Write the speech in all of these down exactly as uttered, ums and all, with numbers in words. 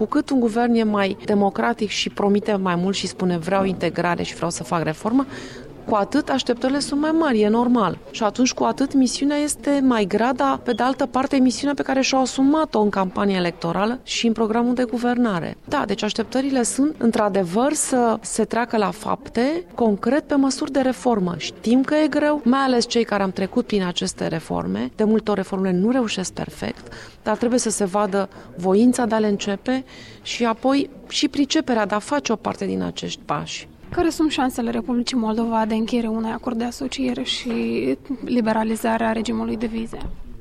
cu cât un guvern e mai democratic și promite mai mult și spune vreau integrare și vreau să fac reformă, cu atât așteptările sunt mai mari, e normal. Și atunci cu atât misiunea este mai grea, dar pe de altă parte misiunea pe care și-au asumat-o în campanie electorală și în programul de guvernare. Da, deci așteptările sunt într-adevăr să se treacă la fapte concret pe măsuri de reformă. Știm că e greu, mai ales cei care am trecut prin aceste reforme. De multe ori reformele nu reușesc perfect, dar trebuie să se vadă voința de a le începe și apoi și priceperea de a face o parte din acești pași. Care sunt șansele Republicii Moldova de încheiere unui acord de asociere și liberalizarea regimului de vize?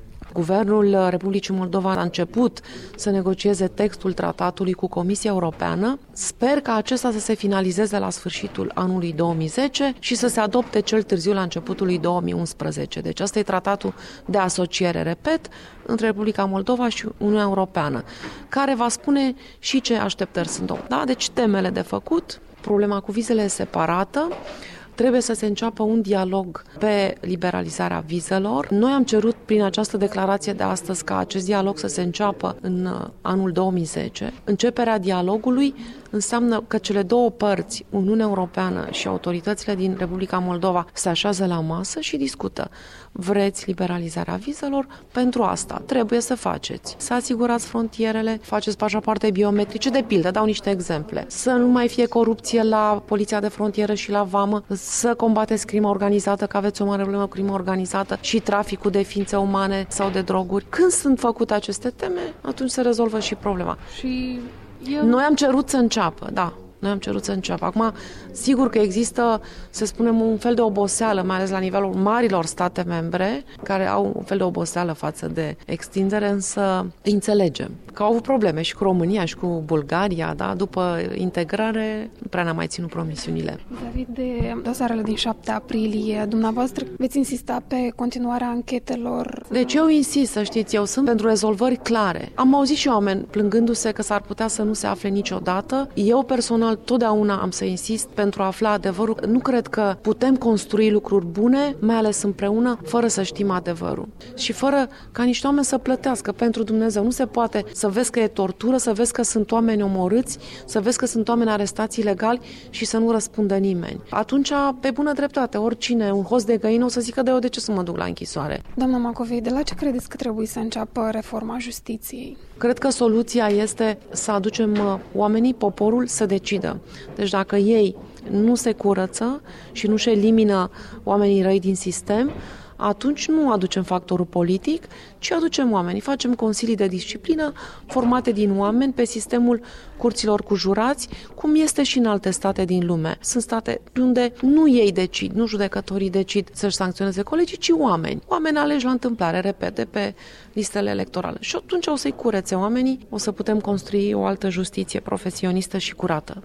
Guvernul Republicii Moldova a început să negocieze textul tratatului cu Comisia Europeană. Sper ca acesta să se finalizeze la sfârșitul anului două mii zece și să se adopte cel târziu la începutul lui două mii unsprezece. Deci asta e tratatul de asociere, repet, între Republica Moldova și Uniunea Europeană, care va spune și ce așteptări sunt. Da? Deci temele de făcut, problema cu vizele e separată. Trebuie să se înceapă un dialog pe liberalizarea vizelor. Noi am cerut prin această declarație de astăzi ca acest dialog să se înceapă în anul două mii zece. Începerea dialogului înseamnă că cele două părți, Uniunea Europeană și autoritățile din Republica Moldova, se așează la masă și discută. Vreți liberalizarea vizelor? Pentru asta trebuie să faceți. Să asigurați frontierele, faceți pașapoarte biometrice, de pildă, dau niște exemple. Să nu mai fie corupție la poliția de frontieră și la vamă, să combateți crima organizată, că aveți o mare problemă cu crima organizată și traficul de ființe umane sau de droguri. Când sunt făcute aceste teme, atunci se rezolvă și problema. Și eu... Noi am cerut să înceapă, da. Noi am cerut să înceapă. Acum, sigur că există, să spunem, un fel de oboseală, mai ales la nivelul marilor state membre, care au un fel de oboseală față de extindere, însă înțelegem că au avut probleme și cu România și cu Bulgaria, da? După integrare, nu prea ne-am mai ținut promisiunile. David, de dosarele din șapte aprilie, dumneavoastră veți insista pe continuarea anchetelor? Deci eu insist, să știți, eu sunt pentru rezolvări clare. Am auzit și oameni plângându-se că s-ar putea să nu se afle niciodată. Eu personal totdeauna am să insist pentru a afla adevărul. Nu cred că putem construi lucruri bune, mai ales împreună, fără să știm adevărul. Și fără ca niște oameni să plătească pentru Dumnezeu. Nu se poate să vezi că e tortură, să vezi că sunt oameni omorâți, să vezi că sunt oameni arestați ilegali și să nu răspundă nimeni. Atunci, pe bună dreptate, oricine, un host de găină o să zică de eu de ce să mă duc la închisoare. Doamna Macovei, de la ce credeți că trebuie să înceapă reforma justiției? Cred că soluția este să aducem oamenii, poporul, să decidă. Deci dacă ei nu se curăță și nu-și elimină oamenii răi din sistem, atunci nu aducem factorul politic, ci aducem oamenii. Facem consilii de disciplină formate din oameni pe sistemul curților cu jurați, cum este și în alte state din lume. Sunt state unde nu ei decid, nu judecătorii decid să-și sancționeze colegii, ci oameni. Oameni aleși la întâmplare, repede, pe listele electorale. Și atunci o să-i curețe oamenii, o să putem construi o altă justiție profesionistă și curată.